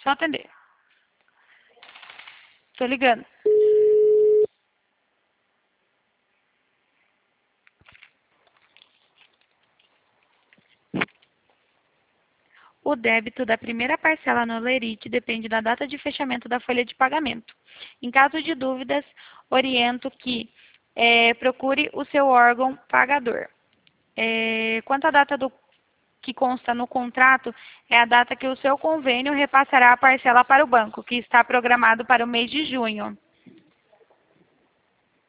Só atender. Tô ligando. O débito da primeira parcela no Lerite depende da data de fechamento da folha de pagamento. Em caso de dúvidas, oriento que procure o seu órgão pagador. Quanto à data que consta no contrato, é a data que o seu convênio repassará a parcela para o banco, que está programado para o mês de junho.